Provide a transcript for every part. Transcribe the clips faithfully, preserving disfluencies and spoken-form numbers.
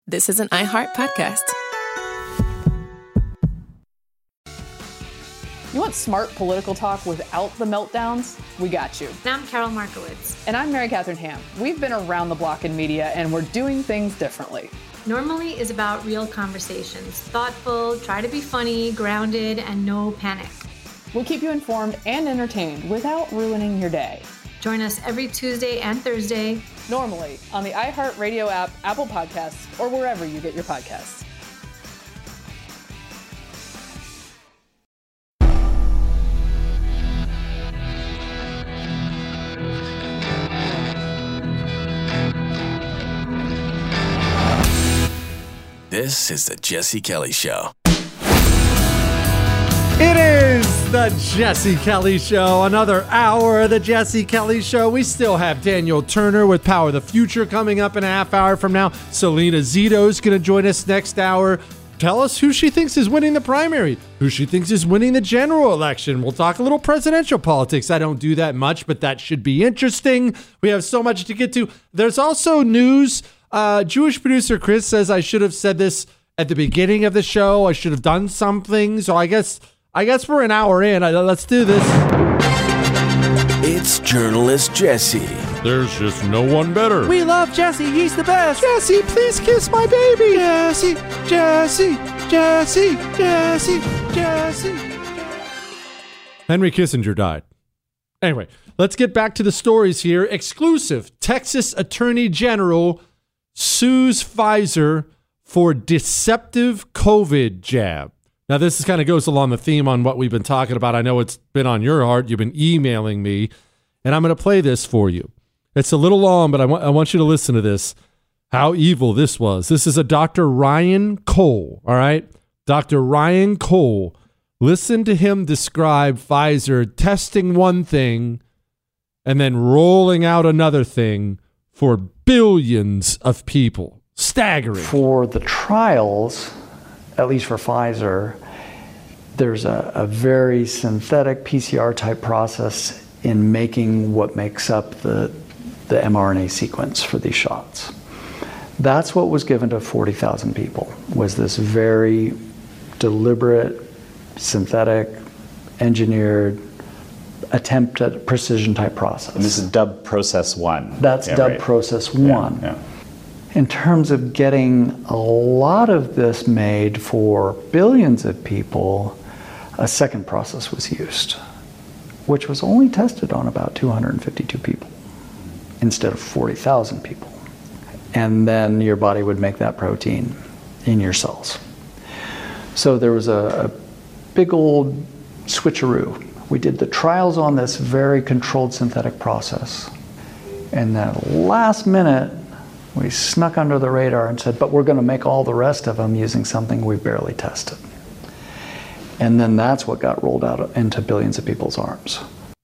This is an iHeart podcast. You want smart political talk without the meltdowns? We got you. And I'm Carol Markowitz. And I'm Mary Catherine Ham. We've been around the block in media, and we're doing things differently. Normally is about real conversations. Thoughtful, try to be funny, grounded, and no panic. We'll keep you informed and entertained without ruining your day. Join us every Tuesday and Thursday. Normally on the iHeartRadio app, Apple Podcasts, or wherever you get your podcasts. This is the Jesse Kelly Show. It is the Jesse Kelly Show. Another hour of the Jesse Kelly Show. We still have Daniel Turner with Power of the Future coming up in a half hour from now. Selena Zito is going to join us next hour. Tell us who she thinks is winning the primary, who she thinks is winning the general election. We'll talk a little presidential politics. I don't do that much, but that should be interesting. We have so much to get to. There's also news. Uh, Jewish producer Chris says I should have said this at the beginning of the show. I should have done something. So I guess I guess we're an hour in. I, let's do this. It's journalist Jesse. There's just no one better. We love Jesse. He's the best. Jesse, please kiss my baby. Jesse, Jesse, Jesse, Jesse, Jesse. Henry Kissinger died. Anyway, let's get back to the stories here. Exclusive. Texas Attorney General sues Pfizer for deceptive COVID jab. Now, this kind of goes along the theme on what we've been talking about. I know it's been on your heart. You've been emailing me, and I'm going to play this for you. It's a little long, but I, wa- I want you to listen to this, how evil this was. This is a Doctor Ryan Cole, all right? Doctor Ryan Cole. Listen to him describe Pfizer testing one thing and then rolling out another thing for billions of people. Staggering. For the trials, at least for Pfizer, there's a, a very synthetic P C R type process in making what makes up the, the mRNA sequence for these shots. That's what was given to forty thousand people, was this very deliberate, synthetic, engineered attempt at precision type process. And this is dub process one. That's yeah, dub right. process one. Yeah, yeah. In terms of getting a lot of this made for billions of people, a second process was used, which was only tested on about two hundred fifty-two people instead of forty thousand people. And then your body would make that protein in your cells. So there was a, a big old switcheroo. We did the trials on this very controlled synthetic process. And then last minute, we snuck under the radar and said, but we're going to make all the rest of them using something we barely tested. And then that's what got rolled out into billions of people's arms.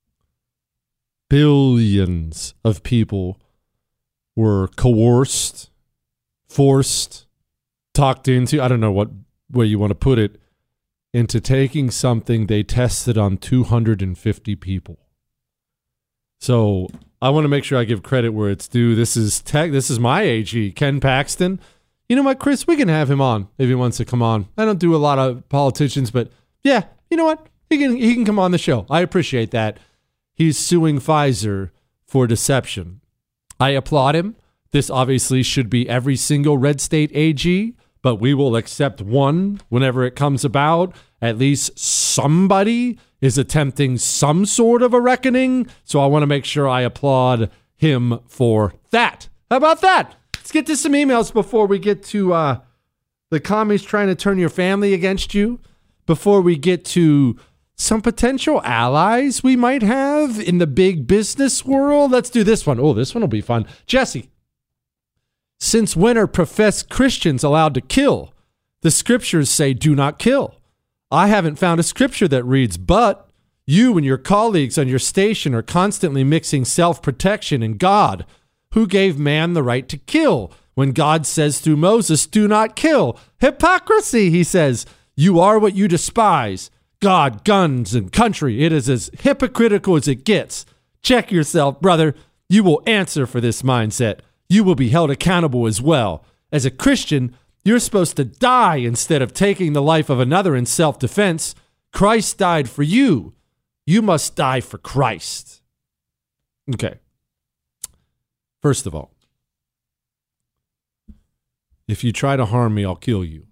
Billions of people were coerced, forced, talked into, I don't know what way you want to put it, into taking something they tested on two hundred fifty people. So I want to make sure I give credit where it's due. This is tech. This is my A G, Ken Paxton. You know what, Chris? We can have him on if he wants to come on. I don't do a lot of politicians, but yeah, you know what? He can he can come on the show. I appreciate that. He's suing Pfizer for deception. I applaud him. This obviously should be every single red state A G, but we will accept one whenever it comes about. At least somebody is attempting some sort of a reckoning. So I want to make sure I applaud him for that. How about that? Let's get to some emails before we get to uh, the commies trying to turn your family against you. Before we get to some potential allies we might have in the big business world. Let's do this one. Oh, this one will be fun. Jesse, since when are professed Christians allowed to kill? The scriptures say do not kill. I haven't found a scripture that reads, but you and your colleagues on your station are constantly mixing self-protection and God, who gave man the right to kill when God says through Moses, do not kill. Hypocrisy, he says. You are what you despise. God, guns, and country. It is as hypocritical as it gets. Check yourself, brother. You will answer for this mindset. You will be held accountable as well. As a Christian, you're supposed to die instead of taking the life of another in self-defense. Christ died for you. You must die for Christ. Okay. First of all, if you try to harm me, I'll kill you.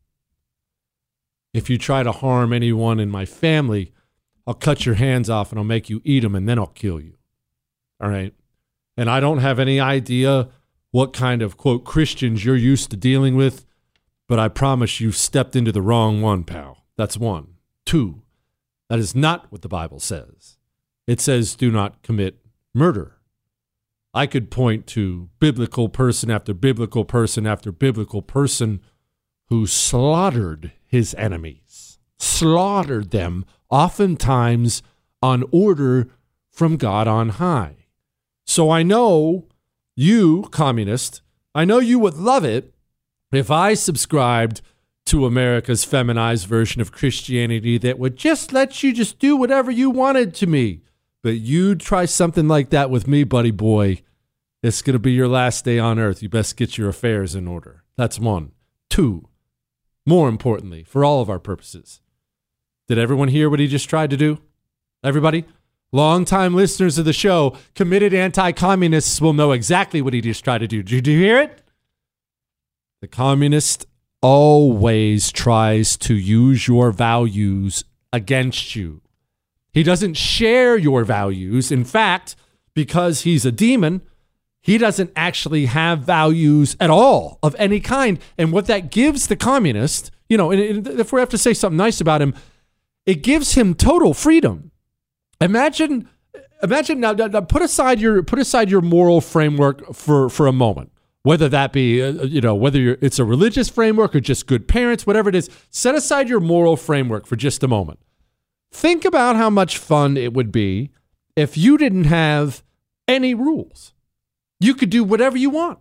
If you try to harm anyone in my family, I'll cut your hands off and I'll make you eat them and then I'll kill you. All right? And I don't have any idea what kind of, quote, Christians you're used to dealing with, but I promise you've stepped into the wrong one, pal. That's one. Two, that is not what the Bible says. It says do not commit murder. I could point to biblical person after biblical person after biblical person who slaughtered his enemies, slaughtered them, oftentimes on order from God on high. So I know you, communist, I know you would love it if I subscribed to America's feminized version of Christianity that would just let you just do whatever you wanted to me. But you try something like that with me, buddy boy, it's going to be your last day on earth. You best get your affairs in order. That's one. Two, more importantly, for all of our purposes, did everyone hear what he just tried to do? Everybody? Longtime listeners of the show, committed anti-communists will know exactly what he just tried to do. Did you hear it? The communist always tries to use your values against you. He doesn't share your values. In fact, because he's a demon, he doesn't actually have values at all of any kind. And what that gives the communist, you know, and if we have to say something nice about him, it gives him total freedom. Imagine, imagine now, now put aside your put aside your moral framework for, for a moment. Whether that be, uh, you know, whether you're, it's a religious framework or just good parents, whatever it is, set aside your moral framework for just a moment. Think about how much fun it would be if you didn't have any rules. You could do whatever you want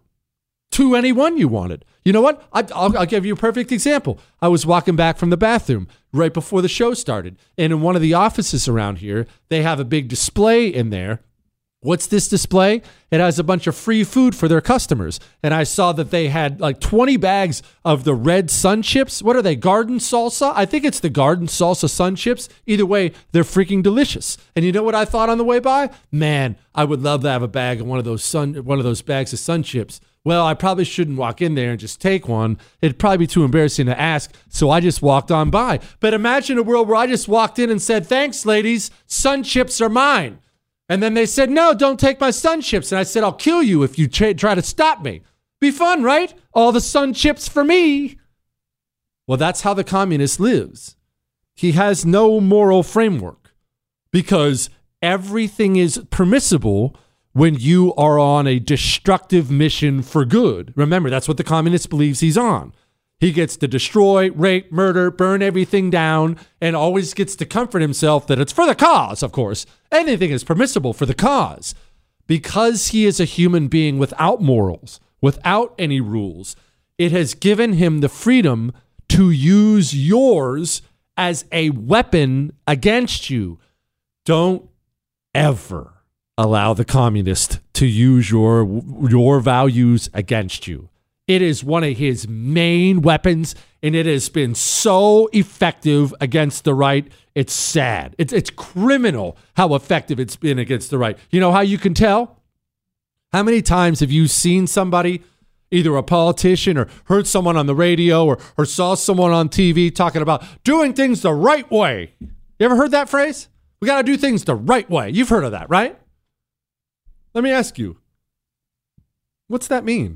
to anyone you wanted. You know what? I, I'll, I'll give you a perfect example. I was walking back from the bathroom right before the show started, and in one of the offices around here, they have a big display in there. What's this display? It has a bunch of free food for their customers. And I saw that they had like twenty bags of the red sun chips. What are they? Garden salsa? I think it's the garden salsa sun chips. Either way, they're freaking delicious. And you know what I thought on the way by? Man, I would love to have a bag of one of those sun, one of those bags of sun chips. Well, I probably shouldn't walk in there and just take one. It'd probably be too embarrassing to ask. So I just walked on by. But imagine a world where I just walked in and said, thanks, ladies. Sun chips are mine. And then they said, no, don't take my sun chips. And I said, I'll kill you if you tra- try to stop me. Be fun, right? All the sun chips for me. Well, that's how the communist lives. He has no moral framework because everything is permissible when you are on a destructive mission for good. Remember, that's what the communist believes he's on. He gets to destroy, rape, murder, burn everything down, and always gets to comfort himself that it's for the cause, of course. Anything is permissible for the cause. Because he is a human being without morals, without any rules, it has given him the freedom to use yours as a weapon against you. Don't ever allow the communist to use your, your values against you. It is one of his main weapons, and it has been so effective against the right. It's sad. It's, it's criminal how effective it's been against the right. You know how you can tell? How many times have you seen somebody, either a politician or heard someone on the radio or, or saw someone on T V talking about doing things the right way? You ever heard that phrase? We got to do things the right way. You've heard of that, right? Let me ask you, what's that mean?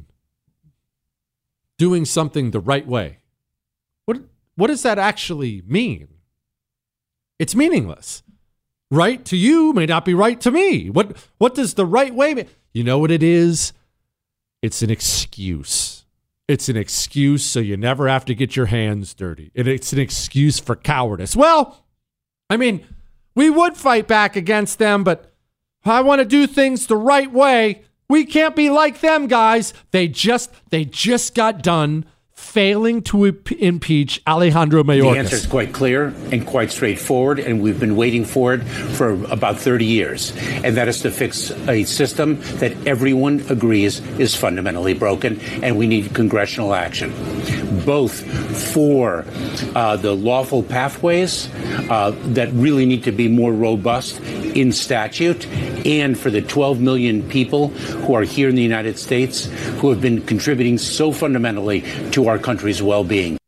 Doing something the right way. What what does that actually mean? It's meaningless. Right to you may not be right to me. What what does the right way mean? You know what it is? It's an excuse. It's an excuse so you never have to get your hands dirty. And it's an excuse for cowardice. Well, I mean, we would fight back against them, but I want to do things the right way. We can't be like them, guys. They just they just got done failing to imp- impeach Alejandro Mayorkas? The answer is quite clear and quite straightforward, and we've been waiting for it for about thirty years. And that is to fix a system that everyone agrees is fundamentally broken, and we need congressional action, both for uh, the lawful pathways uh, that really need to be more robust in statute, and for the twelve million people who are here in the United States who have been contributing so fundamentally to our country's well-being.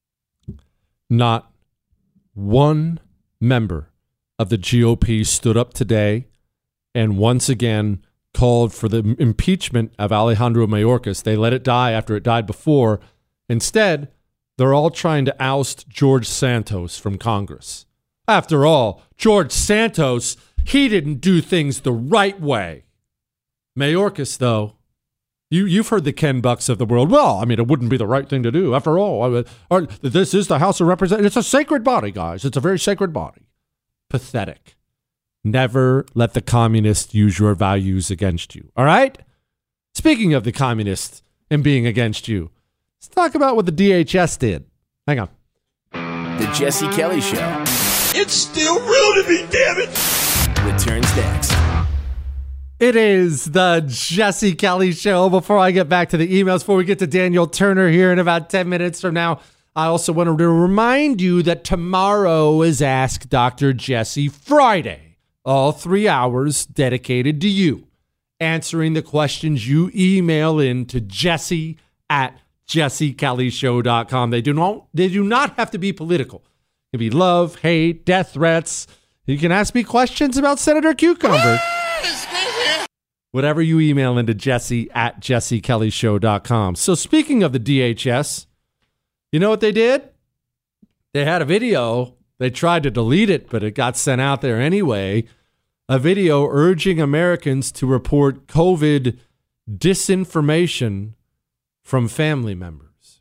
Not one member of the G O P stood up today and once again called for the impeachment of Alejandro Mayorkas. They let it die after it died before. Instead, they're all trying to oust George Santos from Congress. After all, George Santos, he didn't do things the right way. Mayorkas, though, you, you've heard the Ken Bucks of the world. Well, I mean, it wouldn't be the right thing to do. After all, I, or, this is the House of Representatives. It's a sacred body, guys. It's a very sacred body. Pathetic. Never let the communists use your values against you. All right? Speaking of the communists and being against you, let's talk about what the D H S did. Hang on. The Jesse Kelly Show It's still real to me, damn it! returns next. It is the Jesse Kelly Show. Before I get back to the emails, before we get to Daniel Turner here in about ten minutes from now, I also wanted to remind you that tomorrow is Ask Doctor Jesse Friday. All three hours dedicated to you, answering the questions you email in to Jesse at jesse kelly show dot com. They do not, they do not have to be political. It can be love, hate, death threats. You can ask me questions about Senator Cucumber. Whatever you email into Jesse at jesse kelly show dot com. So speaking of the D H S, you know what they did? They had a video. They tried to delete it, but it got sent out there anyway. A video urging Americans to report COVID disinformation from family members.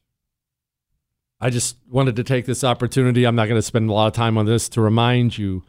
I just wanted to take this opportunity. I'm not going to spend a lot of time on this to remind you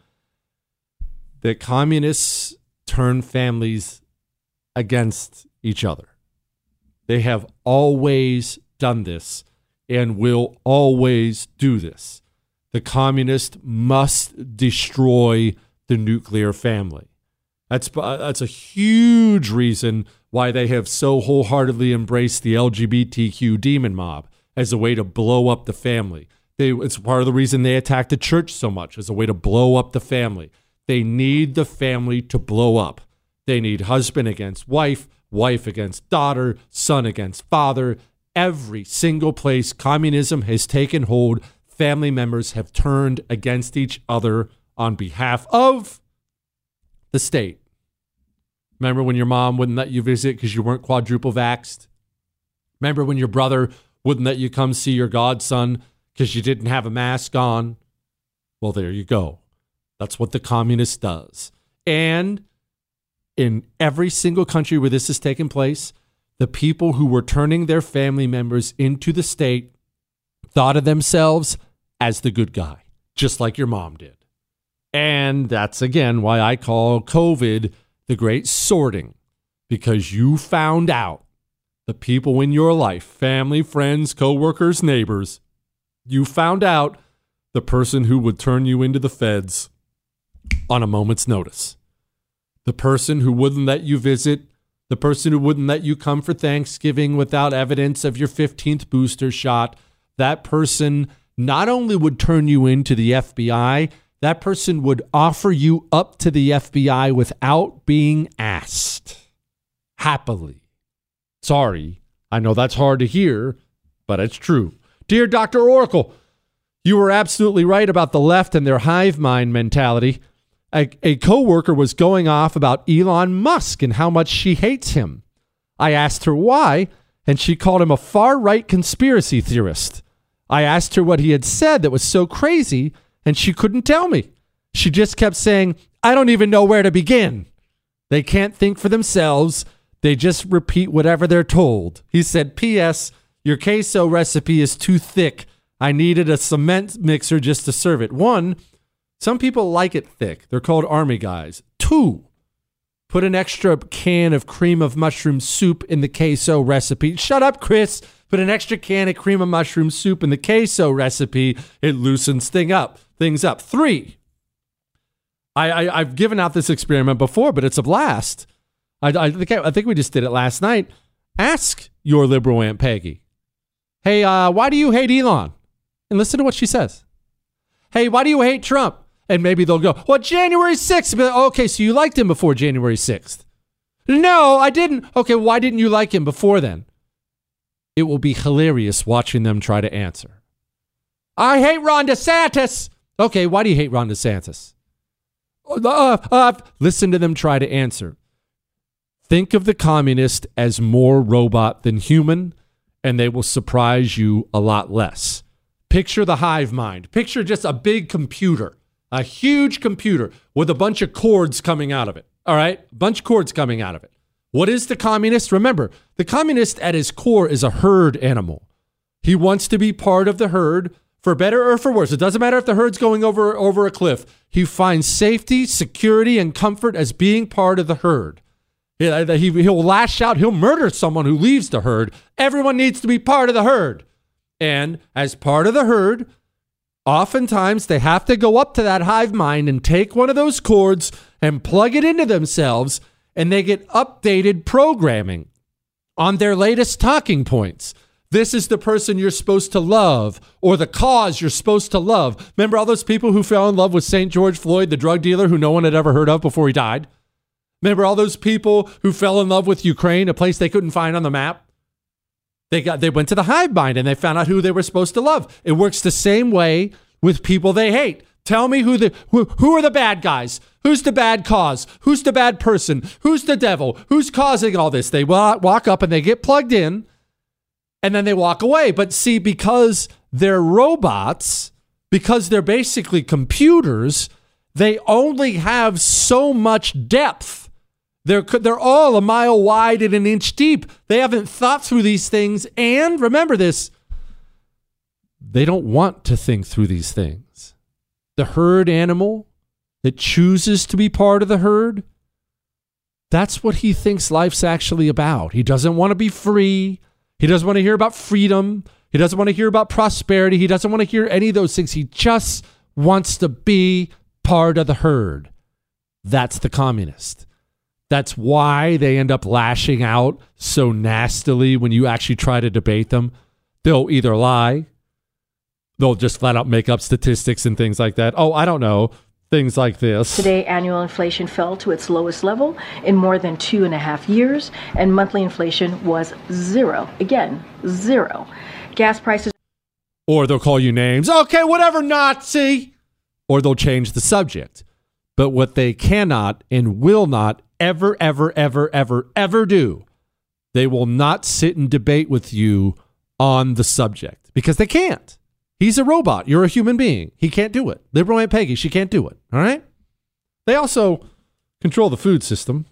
that communists turn families against each other. They have always done this and will always do this. The communists must destroy the nuclear family. That's that's a huge reason why they have so wholeheartedly embraced the L G B T Q demon mob as a way to blow up the family. They, it's part of the reason they attack the church so much, as a way to blow up the family. They need the family to blow up. They need husband against wife, wife against daughter, son against father. Every single place communism has taken hold, family members have turned against each other on behalf of the state. Remember when your mom wouldn't let you visit because you weren't quadruple vaxxed? Remember when your brother wouldn't let you come see your godson because you didn't have a mask on? Well, there you go. That's what the communist does. And in every single country where this has taken place, the people who were turning their family members into the state thought of themselves as the good guy, just like your mom did. And that's, again, why I call COVID the great sorting, because you found out the people in your life, family, friends, coworkers, neighbors, you found out the person who would turn you into the feds on a moment's notice. The person who wouldn't let you visit, the person who wouldn't let you come for Thanksgiving without evidence of your fifteenth booster shot, that person not only would turn you into the F B I, that person would offer you up to the F B I without being asked. Happily. Sorry, I know that's hard to hear, but it's true. Dear Doctor Oracle, you were absolutely right about the left and their hive mind mentality. A, a coworker was going off about Elon Musk and how much she hates him. I asked her why, and she called him a far-right conspiracy theorist. I asked her what he had said that was so crazy, and she couldn't tell me. She just kept saying, I don't even know where to begin. They can't think for themselves. They just repeat whatever they're told. He said, P S, your queso recipe is too thick. I needed a cement mixer just to serve it. One, some people like it thick. They're called army guys. Two, put an extra can of cream of mushroom soup in the queso recipe. Shut up, Chris. Put an extra can of cream of mushroom soup in the queso recipe. It loosens thing up, things up. Three, I, I, I've given out this experiment before, but it's a blast. I, I, think, I think we just did it last night. Ask your liberal Aunt Peggy, hey, uh, why do you hate Elon? And listen to what she says. Hey, why do you hate Trump? And maybe they'll go, well, January sixth. Like, okay, so you liked him before January sixth. No, I didn't. Okay, why didn't you like him before then? It will be hilarious watching them try to answer. I hate Ron DeSantis. Okay, why do you hate Ron DeSantis? Uh, uh, listen to them try to answer. Think of the communist as more robot than human, and they will surprise you a lot less. Picture the hive mind. Picture just a big computer, a huge computer with a bunch of cords coming out of it. All right? A bunch of cords coming out of it. What is the communist? Remember, the communist at his core is a herd animal. He wants to be part of the herd, for better or for worse. It doesn't matter if the herd's going over, over a cliff. He finds safety, security, and comfort as being part of the herd. He, he, he'll lash out. He'll murder someone who leaves the herd. Everyone needs to be part of the herd. And as part of the herd, oftentimes they have to go up to that hive mind and take one of those cords and plug it into themselves, and they get updated programming on their latest talking points. This is the person you're supposed to love, or the cause you're supposed to love. Remember all those people who fell in love with Saint George Floyd, the drug dealer who no one had ever heard of before he died? Remember all those people who fell in love with Ukraine, a place they couldn't find on the map? They got they went to the hive mind and they found out who they were supposed to love. It works the same way with people they hate. Tell me who the who, who are the bad guys? Who's the bad cause? Who's the bad person? Who's the devil? Who's causing all this? They walk up and they get plugged in, and then they walk away. But see, because they're robots, because they're basically computers, they only have so much depth. They're, they're all a mile wide and an inch deep. They haven't thought through these things. And remember this, they don't want to think through these things. The herd animal that chooses to be part of the herd, that's what he thinks life's actually about. He doesn't want to be free. He doesn't want to hear about freedom. He doesn't want to hear about prosperity. He doesn't want to hear any of those things. He just wants to be part of the herd. That's the communist. That's why they end up lashing out so nastily when you actually try to debate them. They'll either lie, they'll just flat out make up statistics and things like that. Oh, I don't know. Things like this. Today, annual inflation fell to its lowest level in more than two and a half years, and monthly inflation was zero. Again, zero. Gas prices. Or they'll call you names. Okay, whatever, Nazi. Or they'll change the subject. But what they cannot and will not ever, ever, ever, ever, ever do, they will not sit and debate with you on the subject because they can't. He's a robot. You're a human being. He can't do it. Liberal Aunt Peggy, she can't do it. All right? They also control the food system.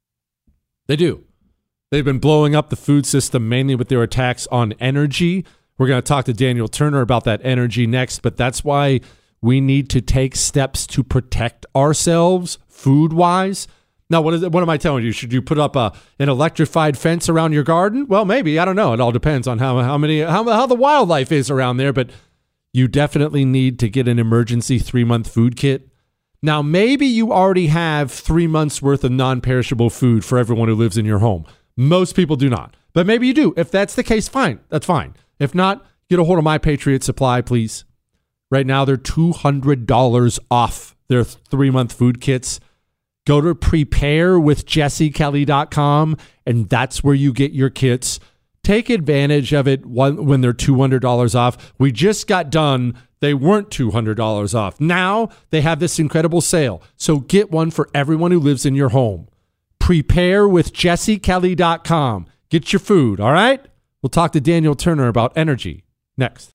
They do. They've been blowing up the food system mainly with their attacks on energy. We're going to talk to Daniel Turner about that energy next, but that's why we need to take steps to protect ourselves food-wise. Now, what is it, what am I telling you? Should you put up a an electrified fence around your garden? Well, maybe. I don't know. It all depends on how how many how, how the wildlife is around there, but you definitely need to get an emergency three-month food kit. Now, maybe you already have three months worth of non-perishable food for everyone who lives in your home. Most people do not, but maybe you do. If that's the case, fine. That's fine. If not, get a hold of My Patriot Supply, please. Right now, they're two hundred dollars off their three-month food kits. Go to prepare with jesse kelly dot com, and that's where you get your kits. Take advantage of it when they're two hundred dollars off. We just got done. They weren't two hundred dollars off. Now they have this incredible sale. So get one for everyone who lives in your home. prepare with jesse kelly dot com. Get your food, all right? We'll talk to Daniel Turner about energy next.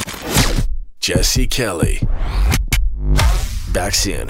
Jesse Kelly. Back soon.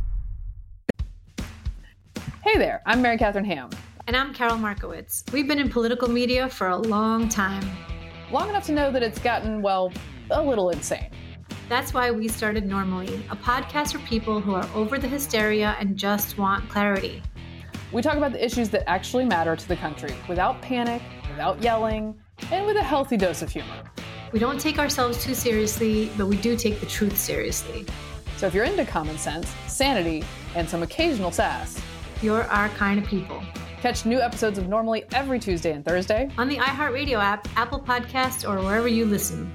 Hey there, I'm Mary Catherine Ham. And I'm Carol Markowitz. We've been in political media for a long time. Long enough to know that it's gotten, well, a little insane. That's why we started Normally, a podcast for people who are over the hysteria and just want clarity. We talk about the issues that actually matter to the country without panic, without yelling, and with a healthy dose of humor. We don't take ourselves too seriously, but we do take the truth seriously. So if you're into common sense, sanity, and some occasional sass, you're our kind of people. Catch new episodes of Normally every Tuesday and Thursday on the iHeartRadio app, Apple Podcasts, or wherever you listen.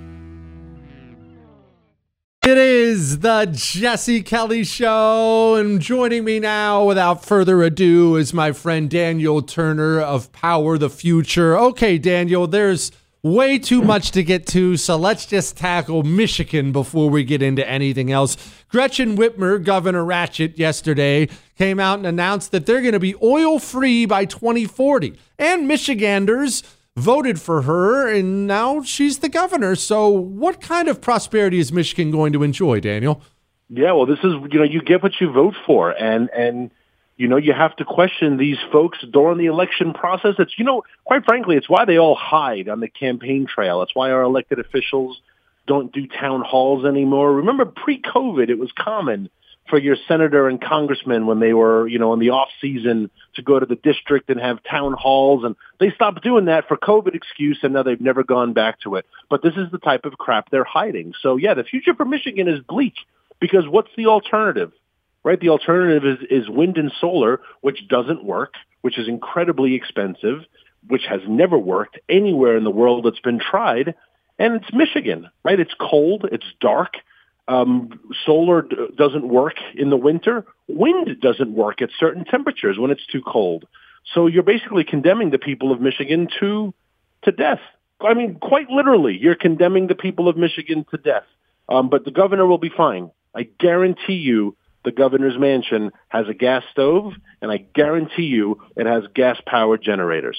It is the Jesse Kelly Show, and joining me now, without further ado, is my friend Daniel Turner of Power the Future. Okay, Daniel, there's way too much to get to, so let's just tackle Michigan before we get into anything else. Gretchen Whitmer, Governor Ratchet, yesterday came out and announced that they're going to be oil-free by twenty forty, and Michiganders voted for her, and now she's the governor. So what kind of prosperity is Michigan going to enjoy, Daniel? Yeah, well, this is, you know, you get what you vote for. And, and you know, you have to question these folks during the election process. It's, you know, quite frankly, it's why they all hide on the campaign trail. It's why our elected officials don't do town halls anymore. Remember, pre-COVID, it was common for your senator and congressman when they were, you know, in the off season to go to the district and have town halls. And they stopped doing that for COVID excuse, and now they've never gone back to it. But this is the type of crap they're hiding. So, yeah, the future for Michigan is bleak, because what's the alternative, right? The alternative is, is wind and solar, which doesn't work, which is incredibly expensive, which has never worked anywhere in the world that's been tried. And it's Michigan, right? It's cold. It's dark. Um, solar d- doesn't work in the winter. Wind doesn't work at certain temperatures when it's too cold. So you're basically condemning the people of Michigan to to death. I mean, quite literally, you're condemning the people of Michigan to death. Um, but the governor will be fine. I guarantee you the governor's mansion has a gas stove, and I guarantee you it has gas-powered generators.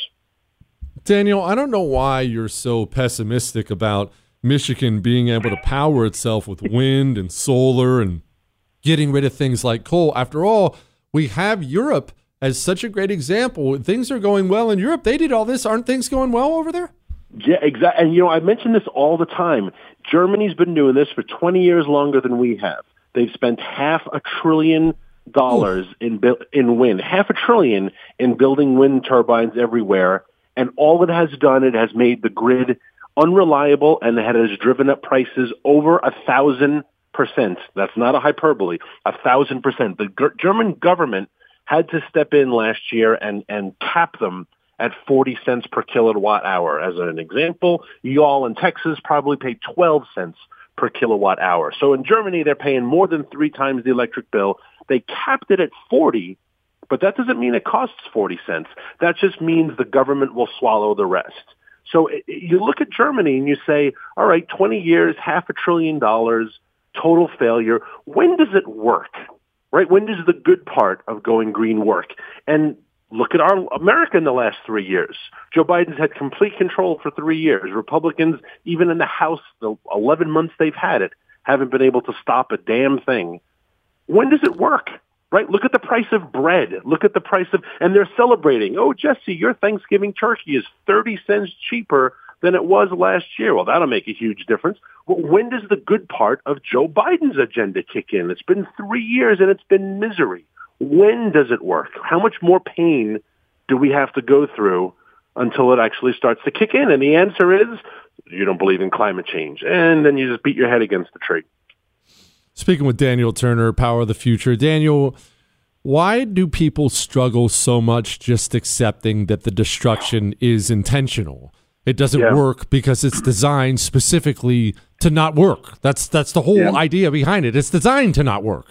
Daniel, I don't know why you're so pessimistic about Michigan being able to power itself with wind and solar and getting rid of things like coal. After all, we have Europe as such a great example. Things are going well in Europe. They did all this. Aren't things going well over there? Yeah, exactly. And, you know, I mention this all the time. Germany's been doing this for twenty years longer than we have. They've spent half a trillion dollars in in wind, half a trillion in building wind turbines everywhere. And all it has done, it has made the grid unreliable, and it has driven up prices over a thousand percent. That's not a hyperbole. A thousand percent. The g- German government had to step in last year and, and cap them at forty cents per kilowatt hour. As an example, y'all in Texas probably pay twelve cents per kilowatt hour. So in Germany, they're paying more than three times the electric bill. They capped it at forty, but that doesn't mean it costs forty cents. That just means the government will swallow the rest. So you look at Germany and you say, all right, twenty years, half a trillion dollars, total failure. When does it work, right? When does the good part of going green work? And look at our America in the last three years. Joe Biden's had complete control for three years. Republicans, even in the House, the eleven months they've had it, haven't been able to stop a damn thing. When does it work? Right? Look at the price of bread. Look at the price of, and they're celebrating. Oh, Jesse, your Thanksgiving turkey is thirty cents cheaper than it was last year. Well, that'll make a huge difference. Well, when does the good part of Joe Biden's agenda kick in? It's been three years and it's been misery. When does it work? How much more pain do we have to go through until it actually starts to kick in? And the answer is, you don't believe in climate change. And then you just beat your head against the tree. Speaking with Daniel Turner, Power of the Future. Daniel, why do people struggle so much just accepting that the destruction is intentional? It doesn't yeah. work because it's designed specifically to not work. That's that's the whole yeah. idea behind it. It's designed to not work.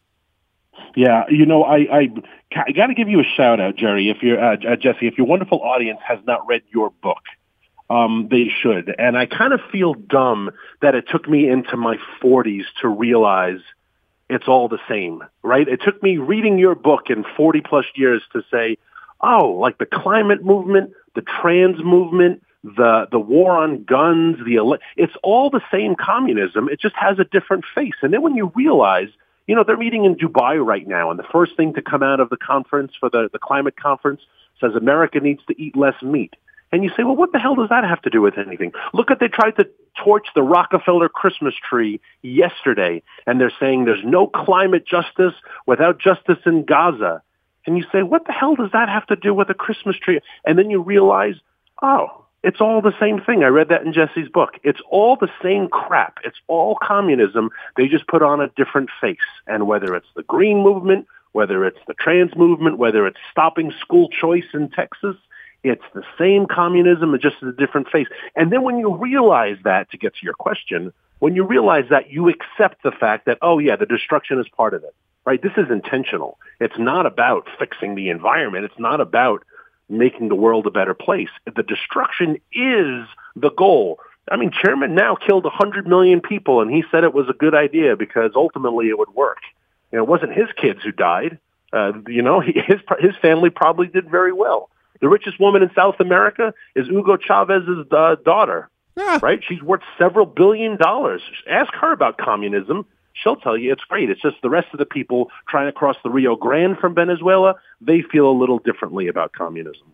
Yeah, you know, I I, I got to give you a shout out, Jerry. If you're uh, Jesse, if your wonderful audience has not read your book, um, they should. And I kind of feel dumb that it took me into my forties to realize it's all the same, right? It took me reading your book in forty plus years to say, oh, like the climate movement, the trans movement, the the war on guns, the ele- it's all the same communism. It just has a different face. And then when you realize, you know, they're meeting in Dubai right now, and the first thing to come out of the conference for the, the climate conference says America needs to eat less meat. And you say, well, what the hell does that have to do with anything? Look at, they tried to torch the Rockefeller Christmas tree yesterday, and they're saying there's no climate justice without justice in Gaza. And you say, what the hell does that have to do with a Christmas tree? And then you realize, oh, It's all the same thing. I read that in Jesse's book. It's all the same crap. It's all communism. They just put on a different face. And whether it's the green movement, whether it's the trans movement, whether it's stopping school choice in Texas, it's the same communism, just a different face. And then when you realize that, to get to your question, when you realize that, you accept the fact that, oh, yeah, the destruction is part of it, right? This is intentional. It's not about fixing the environment. It's not about making the world a better place. The destruction is the goal. I mean, Chairman Mao killed one hundred million people, and he said it was a good idea because ultimately it would work. You know, it wasn't his kids who died. Uh, you know, he, his his family probably did very well. The richest woman in South America is Hugo Chavez's uh, daughter, yeah. right? She's worth several billion dollars. Ask her about communism. She'll tell you it's great. It's just the rest of the people trying to cross the Rio Grande from Venezuela, they feel a little differently about communism.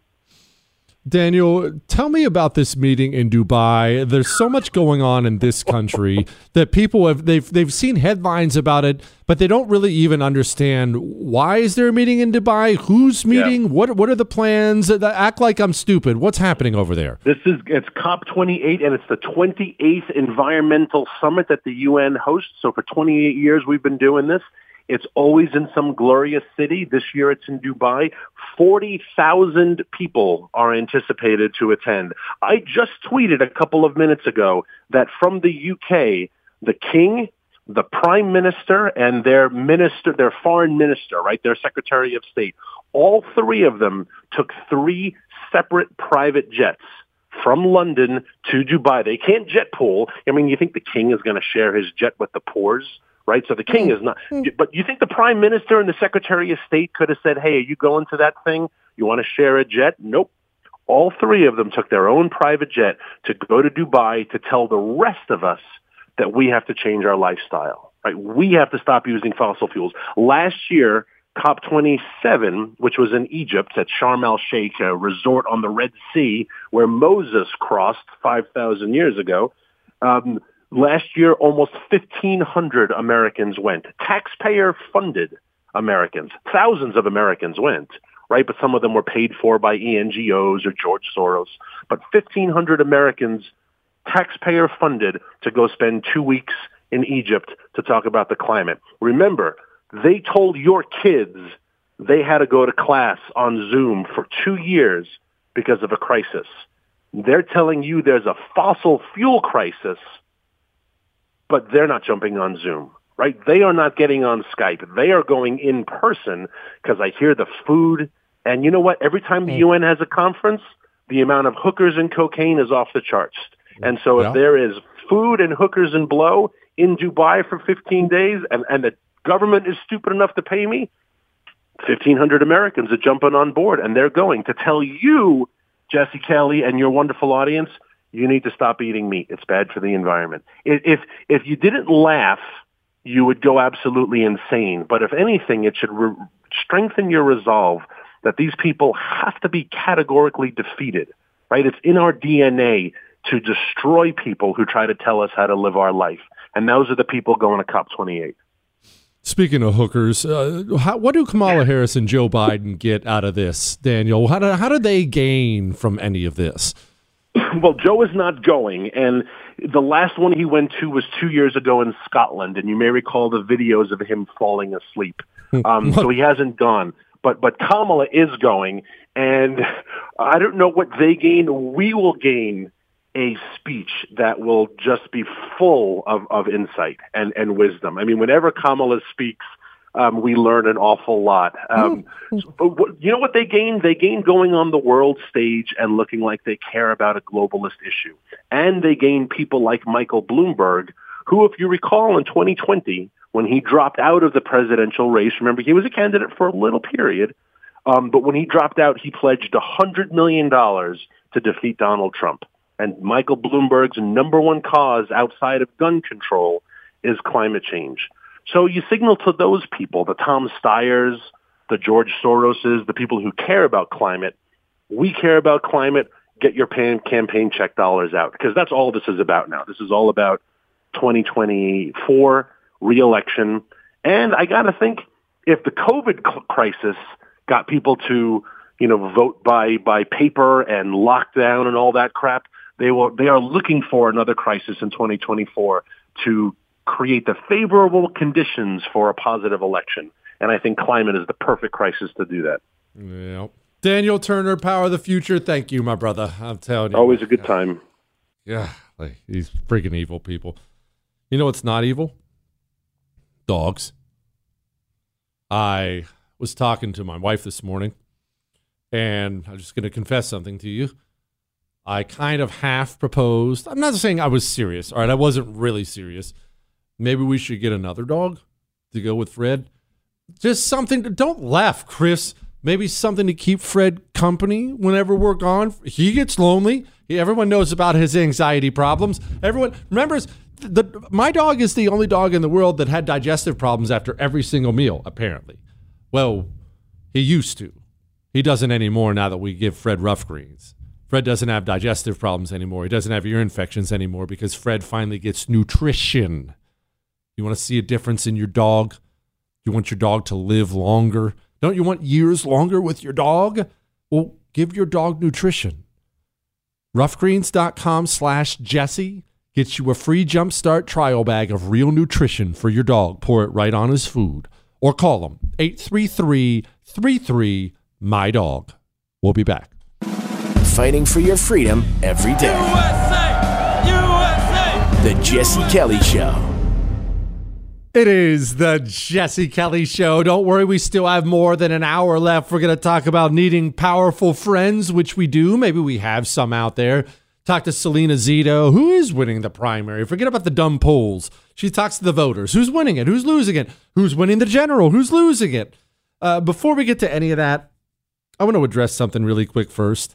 Daniel, tell me about this meeting in Dubai. There's so much going on in this country that people have they've they've seen headlines about it, but they don't really even understand why is there a meeting in Dubai? Who's meeting? Yeah. What what are the plans? That act like I'm stupid. What's happening over there? This is it's COP twenty-eight, and it's the twenty-eighth environmental summit that the U N hosts. So for twenty-eight years we've been doing this. It's always in some glorious city. This year it's in Dubai. forty thousand people are anticipated to attend. I just tweeted a couple of minutes ago that from the U K, the king, the prime minister, and their minister, their foreign minister, right, their secretary of state, all three of them took three separate private jets from London to Dubai. They can't jet pool. I mean, you think the king is going to share his jet with the poors? Right, so the king is not. But you think the prime minister and the secretary of state could have said, "Hey, are you going to that thing? You want to share a jet?" Nope. All three of them took their own private jet to go to Dubai to tell the rest of us that we have to change our lifestyle. Right, we have to stop using fossil fuels. Last year, COP twenty-seven, which was in Egypt at Sharm el-Sheikh, a resort on the Red Sea where Moses crossed five thousand years ago. Um, Last year, almost fifteen hundred Americans went. Taxpayer-funded Americans. Thousands of Americans went, right? But some of them were paid for by E N G Os or George Soros. But fifteen hundred Americans, taxpayer-funded, to go spend two weeks in Egypt to talk about the climate. Remember, they told your kids they had to go to class on Zoom for two years because of a crisis. They're telling you there's a fossil fuel crisis, but they're not jumping on Zoom, right? They are not getting on Skype. They are going in person because I hear the food. And you know what? Every time the U N has a conference, the amount of hookers and cocaine is off the charts. And so if yeah. there is food and hookers and blow in Dubai for fifteen days and, and the government is stupid enough to pay me, fifteen hundred Americans are jumping on board, and they're going to tell you, Jesse Kelly, and your wonderful audience, you need to stop eating meat. It's bad for the environment. If if you didn't laugh, you would go absolutely insane. But if anything, it should re- strengthen your resolve that these people have to be categorically defeated, right? It's in our D N A to destroy people who try to tell us how to live our life. And those are the people going to COP twenty-eight. Speaking of hookers, uh, how, what do Kamala Harris and Joe Biden get out of this, Daniel? How do, how do they gain from any of this? Well, Joe is not going, and the last one he went to was two years ago in Scotland, and you may recall the videos of him falling asleep. Um, so he hasn't gone. But but Kamala is going, and I don't know what they gain. We will gain a speech that will just be full of, of insight and, and wisdom. I mean, whenever Kamala speaks, Um, we learn an awful lot. Um, so, you know what they gain? They gain going on the world stage and looking like they care about a globalist issue. And they gain people like Michael Bloomberg, who, if you recall, in twenty twenty, when he dropped out of the presidential race, remember, he was a candidate for a little period, um, but when he dropped out, he pledged one hundred million dollars to defeat Donald Trump. And Michael Bloomberg's number one cause outside of gun control is climate change. So you signal to those people, the Tom Steyers, the George Soroses, the people who care about climate, we care about climate, get your pan- campaign check dollars out. Because that's all this is about now. This is all about twenty twenty-four re-election. And I got to think, if the COVID crisis got people to you know, vote by, by paper and lockdown and all that crap. They will, they are looking for another crisis in twenty twenty-four to create the favorable conditions for a positive election. And I think climate is the perfect crisis to do that. Yeah. Daniel Turner, Power of the Future. Thank you, my brother. I'm telling you. Always a good time. Yeah. Like, these freaking evil people. You know what's not evil? Dogs. I was talking to my wife this morning, and I'm just going to confess something to you. I kind of half proposed. I'm not saying I was serious. All right, I wasn't really serious. Maybe we should get another dog to go with Fred. Just something to, don't laugh, Chris. Maybe something to keep Fred company whenever we're gone. He gets lonely. He, everyone knows about his anxiety problems. Everyone remembers the, my dog is the only dog in the world that had digestive problems after every single meal, apparently. Well, he used to. He doesn't anymore now that we give Fred rough greens. Fred doesn't have digestive problems anymore. He doesn't have ear infections anymore because Fred finally gets nutrition. You want to see a difference in your dog? You want your dog to live longer? Don't you want years longer with your dog? Well, give your dog nutrition. roughgreens.com slash Jesse gets you a free Jumpstart trial bag of real nutrition for your dog. Pour it right on his food. Or call them eight three three, three three, M Y dog. We'll be back. Fighting for your freedom every day. U S A! U S A! The Jesse Kelly Show. It is the Jesse Kelly Show. Don't worry, we still have more than an hour left. We're going to talk about needing powerful friends, which we do. Maybe we have some out there. Talk to Selena Zito, who is winning the primary. Forget about the dumb polls. She talks to the voters. Who's winning it? Who's losing it? Who's winning the general? Who's losing it? Uh, before we get to any of that, I want to address something really quick first.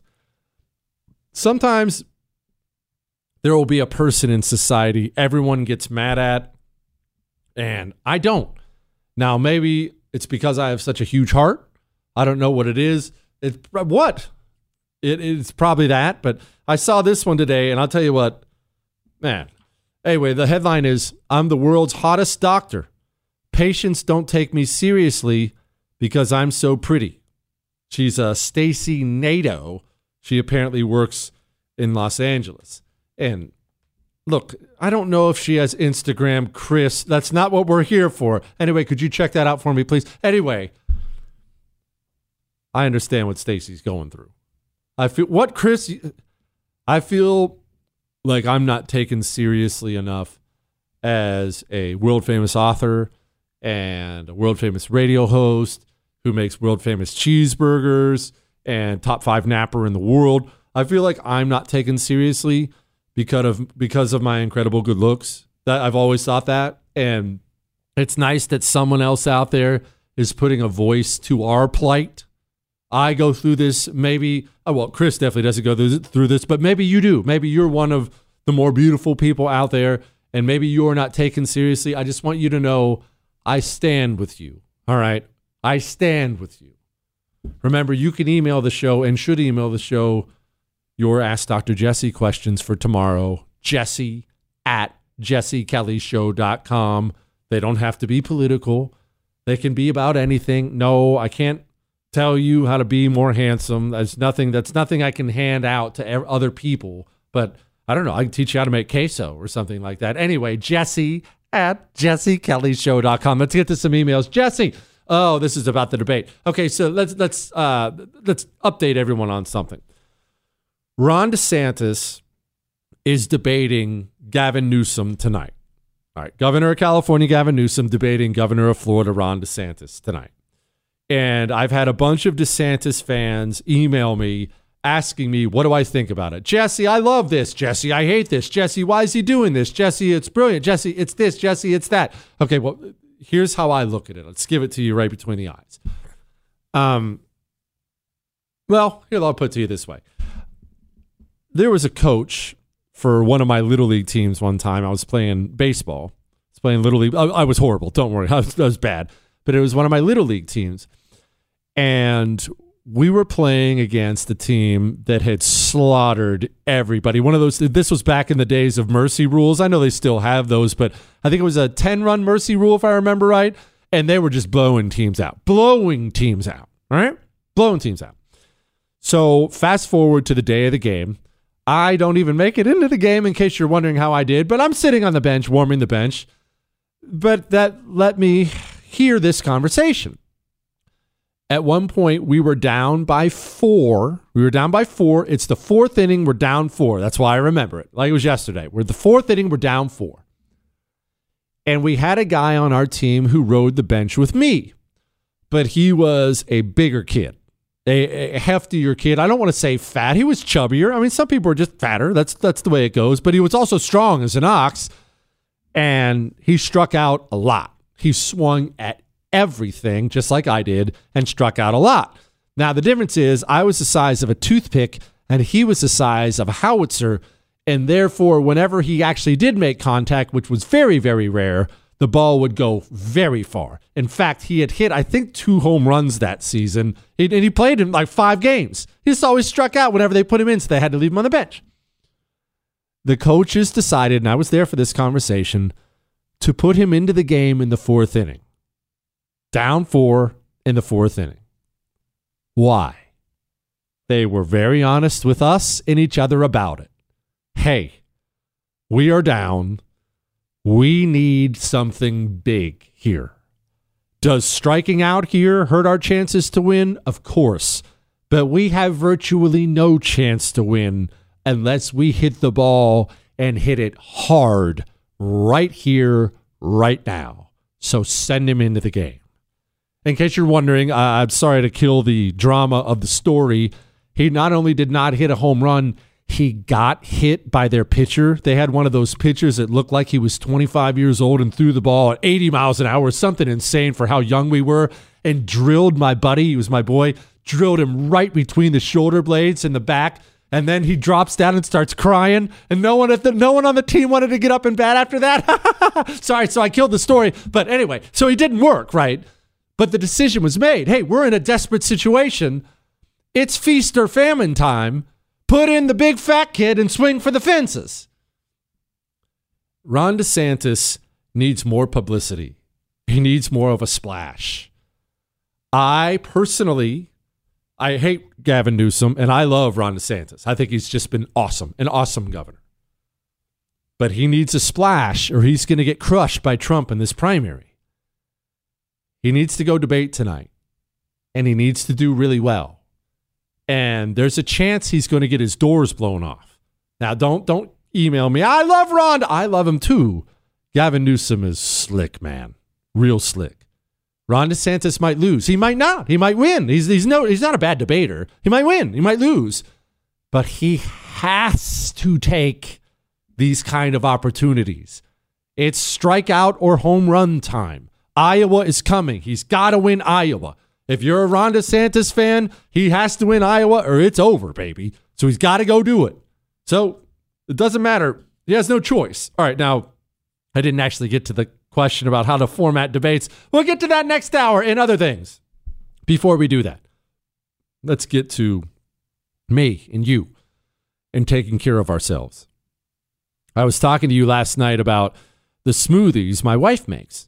Sometimes there will be a person in society everyone gets mad at, and I don't. Now, maybe it's because I have such a huge heart. I don't know what it is. It's what? It, it's probably that, but I saw this one today, and I'll tell you what, man. Anyway, the headline is, I'm the world's hottest doctor. Patients don't take me seriously because I'm so pretty. She's a Stacy Nato. She apparently works in Los Angeles. And look, I don't know if she has Instagram, Chris. That's not what we're here for. Anyway, could you check that out for me, please? Anyway, I understand what Stacy's going through. I feel what Chris. I feel like I'm not taken seriously enough as a world famous author and a world famous radio host who makes world famous cheeseburgers and top five napper in the world. I feel like I'm not taken seriously because of because of my incredible good looks. That I've always thought that, and it's nice that someone else out there is putting a voice to our plight. I go through this, maybe, oh, well, Chris definitely doesn't go through this, but maybe you do. Maybe you're one of the more beautiful people out there, and maybe you're not taken seriously. I just want you to know I stand with you, all right? I stand with you. Remember, you can email the show and should email the show your Ask Doctor Jesse questions for tomorrow, Jesse at jesse kelly show dot com. They don't have to be political. They can be about anything. No, I can't tell you how to be more handsome. That's nothing. That's nothing I can hand out to other people. But I don't know. I can teach you how to make queso or something like that. Anyway, Jesse at jesse kelly show dot com. Let's get to some emails. Jesse. Oh, this is about the debate. Okay, so let's let's uh, let's update everyone on something. Ron DeSantis is debating Gavin Newsom tonight. All right, Governor of California Gavin Newsom debating Governor of Florida Ron DeSantis tonight. And I've had a bunch of DeSantis fans email me asking me, what do I think about it? Jesse, I love this. Jesse, I hate this. Jesse, why is he doing this? Jesse, it's brilliant. Jesse, it's this. Jesse, it's that. Okay, well, here's how I look at it. Let's give it to you right between the eyes. Um, well, here, I'll put it to you this way. There was a coach for one of my Little League teams one time. I was playing baseball. I was playing Little League. I, I was horrible. Don't worry. I was, I was bad. But it was one of my Little League teams. And we were playing against a team that had slaughtered everybody. One of those, this was back in the days of mercy rules. I know they still have those, but I think it was a ten-run mercy rule, if I remember right. And they were just blowing teams out. Blowing teams out. All right? Blowing teams out. So fast forward to the day of the game. I don't even make it into the game in case you're wondering how I did, but I'm sitting on the bench, warming the bench. But that let me hear this conversation. At one point, we were down by four. We were down by four. It's the fourth inning. We're down four. That's why I remember it. Like it was yesterday. We're the fourth inning. We're down four. And we had a guy on our team who rode the bench with me. But he was a bigger kid, a, a heftier kid. I don't want to say fat. He was chubbier. I mean, some people are just fatter. That's, that's the way it goes. But he was also strong as an ox. And he struck out a lot. He swung at everything, just like I did, and struck out a lot. Now, the difference is I was the size of a toothpick, and he was the size of a howitzer, and therefore, whenever he actually did make contact, which was very, very rare, the ball would go very far. In fact, he had hit, I think, two home runs that season, and he played in like five games. He just always struck out whenever they put him in, so they had to leave him on the bench. The coaches decided, and I was there for this conversation, to put him into the game in the fourth inning. Down four in the fourth inning. Why? They were very honest with us and each other about it. Hey, we are down. We need something big here. Does striking out here hurt our chances to win? Of course. But we have virtually no chance to win unless we hit the ball and hit it hard right here, right now. So send him into the game. In case you're wondering, uh, I'm sorry to kill the drama of the story. He not only did not hit a home run, he got hit by their pitcher. They had one of those pitchers that looked like he was twenty-five years old and threw the ball at eighty miles an hour, something insane for how young we were, and drilled my buddy, he was my boy, drilled him right between the shoulder blades in the back. And then he drops down and starts crying, and no one at the no one on the team wanted to get up and bat after that. Sorry, so I killed the story. But anyway, so he didn't work, right? But the decision was made. Hey, we're in a desperate situation. It's feast or famine time. Put in the big fat kid and swing for the fences. Ron DeSantis needs more publicity. He needs more of a splash. I personally, I hate Gavin Newsom, and I love Ron DeSantis. I think he's just been awesome, an awesome governor. But he needs a splash, or he's going to get crushed by Trump in this primary. He needs to go debate tonight, and he needs to do really well. And there's a chance he's going to get his doors blown off. Now, don't don't email me. I love Ron. I love him too. Gavin Newsom is slick, man. Real slick. Ron DeSantis might lose. He might not. He might win. He's he's no he's not a bad debater. He might win. He might lose. But he has to take these kind of opportunities. It's strikeout or home run time. Iowa is coming. He's got to win Iowa. If you're a Ron DeSantis fan, he has to win Iowa or it's over, baby. So he's got to go do it. So it doesn't matter. He has no choice. All right, now, I didn't actually get to the question about how to format debates. We'll get to that next hour and other things. Before we do that, let's get to me and you and taking care of ourselves. I was talking to you last night about the smoothies my wife makes.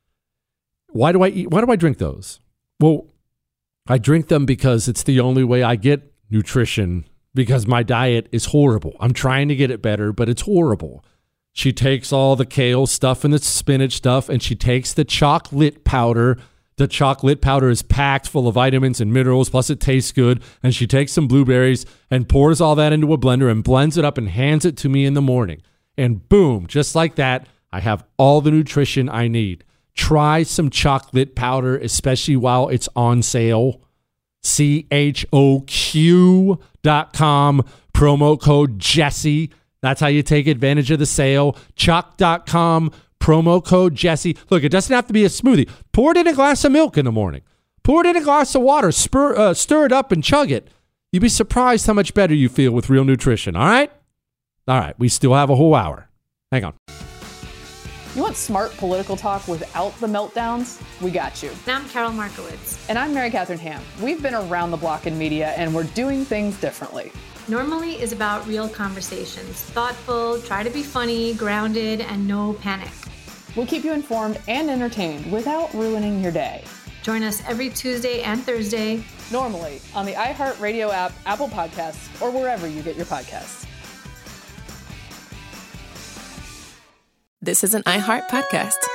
Why do I eat? Why do I drink those? Well, I drink them because it's the only way I get nutrition, because my diet is horrible. I'm trying to get it better, but it's horrible. She takes all the kale stuff and the spinach stuff, and she takes the chocolate powder. The chocolate powder is packed full of vitamins and minerals, plus it tastes good. And she takes some blueberries and pours all that into a blender and blends it up and hands it to me in the morning. And boom, just like that, I have all the nutrition I need. Try some chocolate powder, especially while it's on sale. C H O Q dot com, promo code Jesse. That's how you take advantage of the sale. Choc dot com, promo code Jesse. Look, it doesn't have to be a smoothie. Pour it in a glass of milk in the morning. Pour it in a glass of water. Spur, uh, stir it up and chug it. You'd be surprised how much better you feel with real nutrition, all right? All right, we still have a whole hour. Hang on. You want smart political talk without the meltdowns? We got you. And I'm Carol Markowitz. And I'm Mary Catherine Ham. We've been around the block in media, and we're doing things differently. Normally is about real conversations. Thoughtful, try to be funny, grounded, and no panic. We'll keep you informed and entertained without ruining your day. Join us every Tuesday and Thursday, normally on the iHeartRadio app, Apple Podcasts, or wherever you get your podcasts. This is an iHeart podcast.